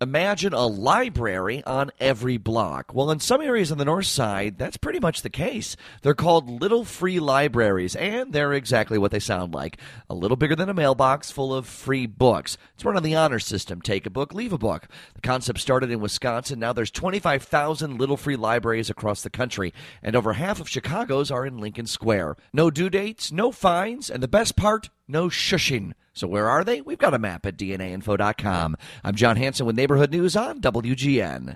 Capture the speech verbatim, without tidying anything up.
Imagine a library on every block. Well, in some areas on the north side, that's pretty much the case. They're called little free libraries, and they're exactly what they sound like. A little bigger than a mailbox full of free books. It's run on the honor system. Take a book, leave a book. The concept started in Wisconsin. Now there's twenty-five thousand little free libraries across the country, and over half of Chicago's are in Lincoln Square. No due dates, no fines, and the best part, no shushing. So where are they? We've got a map at D N A info dot com. I'm John Hanson with Neighborhood News on W G N.